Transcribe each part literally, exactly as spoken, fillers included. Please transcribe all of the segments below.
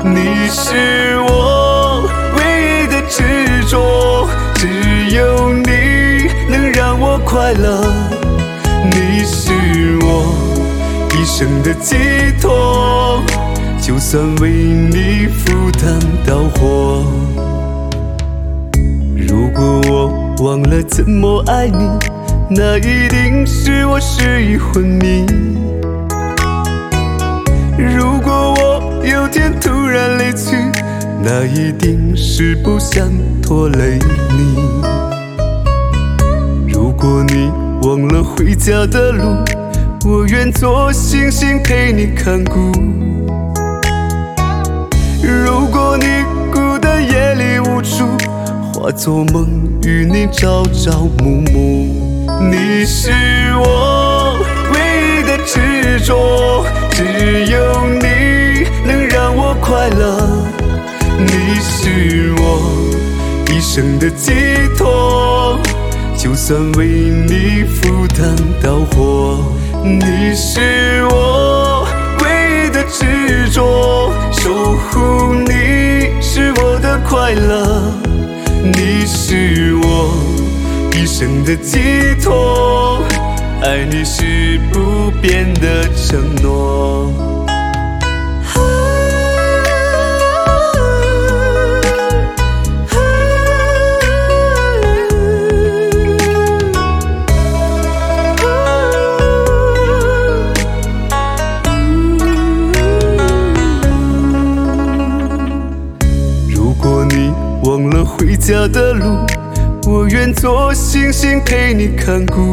你是我唯一的执着，只有你能让我快乐。你是我一生的寄托，就算为你赴汤蹈火。如果我忘了怎么爱你，那一定是我失忆昏迷。如果我有天突然离去，那一定是不想拖累你。如果你忘了回家的路，我愿做星星陪你看顾。如果你孤单夜里无助，化作梦与你朝朝暮暮。你是我唯一的执着，只有你能让我快乐。你是我一生的寄托，就算为你赴汤蹈火。你是我唯一的执着，守护你是我的快乐。你是我一生的寄托，爱你是不变的承诺。如果你忘了回家的路，我愿做星星陪你看顾。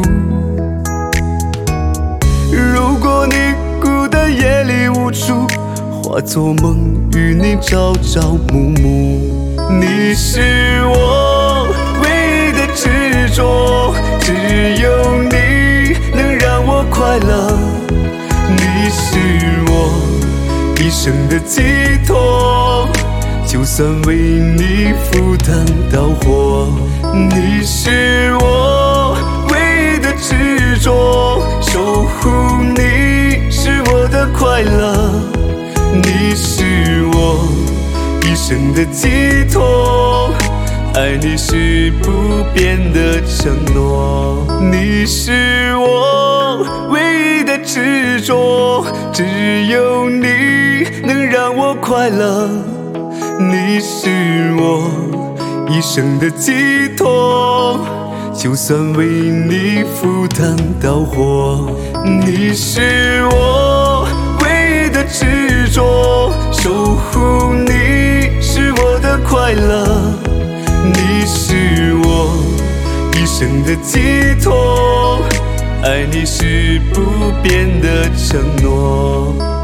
如果你孤单夜里无助，化作梦与你朝朝暮暮。你是我唯一的执着，只有你能让我快乐。你是我一生的寄托，就算为你赴汤蹈火。你是我唯一的执着，守护你是我的快乐。你是我一生的寄托，爱你是不变的承诺。你是我唯一的执着，只有你能让我快乐。你是我一生的寄托，就算为你赴汤蹈火。你是我唯一的执着，守护你是我的快乐。你是我一生的寄托，爱你是不变的承诺。